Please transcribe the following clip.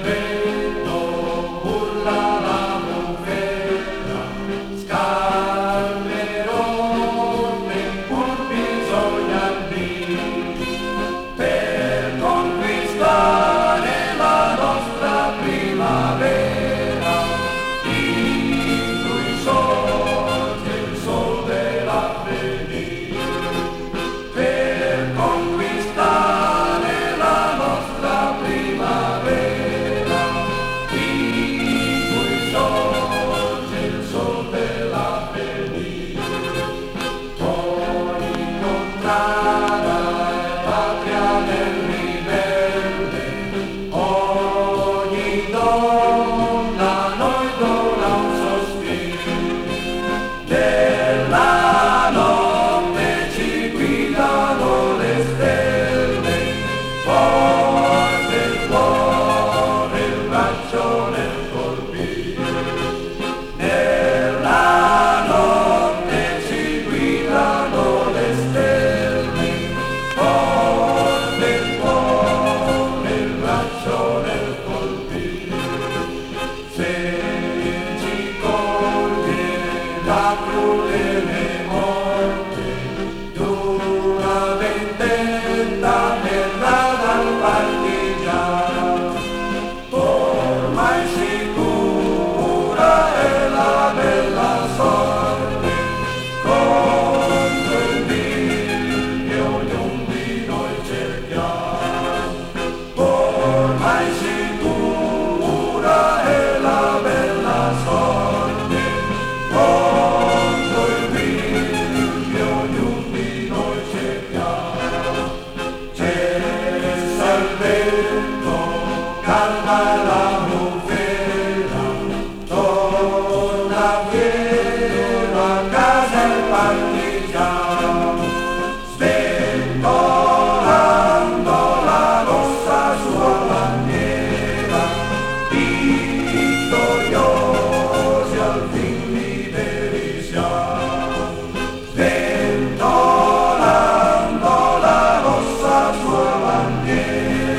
vento urla la bufera, Scaglierone pur bisogna dire, per conquistare la nostra primavera, in cui sorge il sol dell'avvenire. Per conquistare la nostra primavera, in cui sorge il sol dell'avvenire. Poi incontrata è patria del ribelle, ogni donna a noi dona un sospiro. Nella notte ci guidano le stelle, forte il cuore, il braccio nel colpire. Nella notte ci guidano le stelle, forte il cuore, il braccio nel colpire. Se ci coglie la crudele morte, d'una vendetta errata al partigiano, ormai sicura è la bella sorte, contro il miglio ognuno di noi cerchiamo. Ormai sicura è la bella sorte, contro il miglio ognuno di noi cerchiamo. Cessa il vento, calma la bufera, torna fiero a casa il partigiano, sventolando la rossa sua bandiera, vittoriosi al fin liberi siamo. Sventolando la rossa sua bandiera,